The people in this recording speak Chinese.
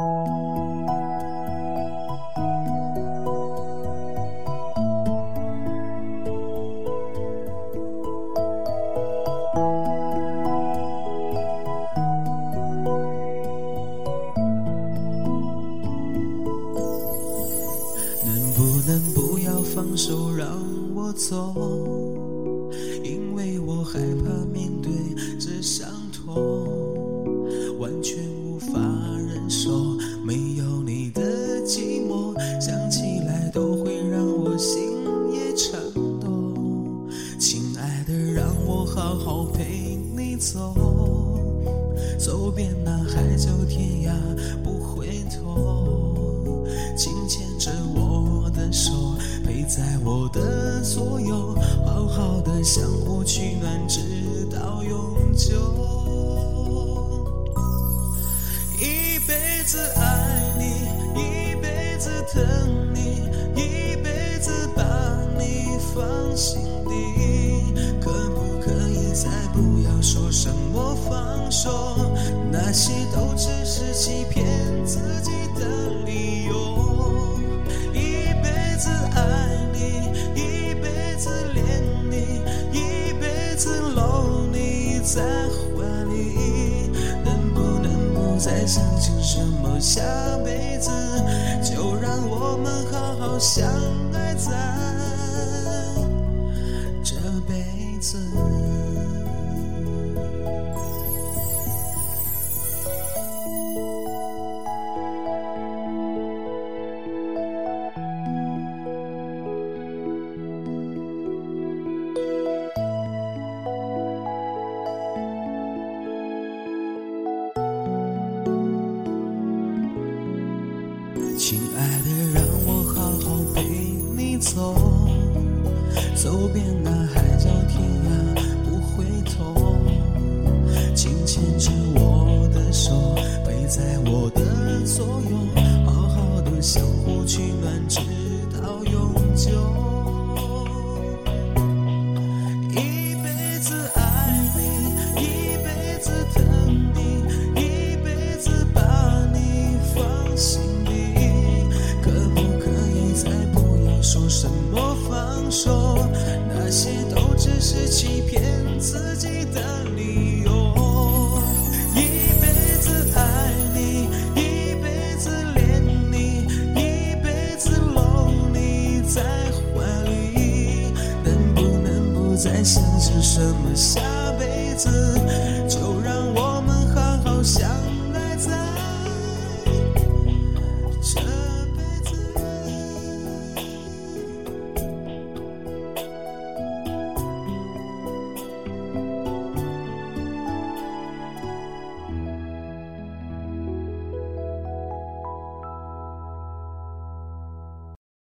放手让我走，因为我害怕面对这伤痛，完全无法忍受没有你的寂寞，想起来都会让我心也颤抖。亲爱的，让我好好陪你走，走遍那海角天涯不回头，紧牵着我的手，陪在我的左右，好好的相互取暖，直到永久。一辈子爱你，一辈子疼你，一辈子把你放心底，可不可以再不要说什么放手，那些都只是欺骗自己的理由。一辈子爱你，一辈子恋你，一辈子搂你在怀里，能不能不再相信什么下辈子，就让我们好好相爱在这辈子。亲爱的，让我好好陪你走，走遍那海角天涯不回头，紧牵着我的手，陪在我的左右，好好的相互取暖，直到永久。一辈子爱你，一辈子疼你，一辈子把你放心里，可不可以再不要说什么放手，那些都只是欺骗自己的理由。一辈子爱你，一辈子恋你，一辈子搂你在怀里，能不能不再相信什么下辈子，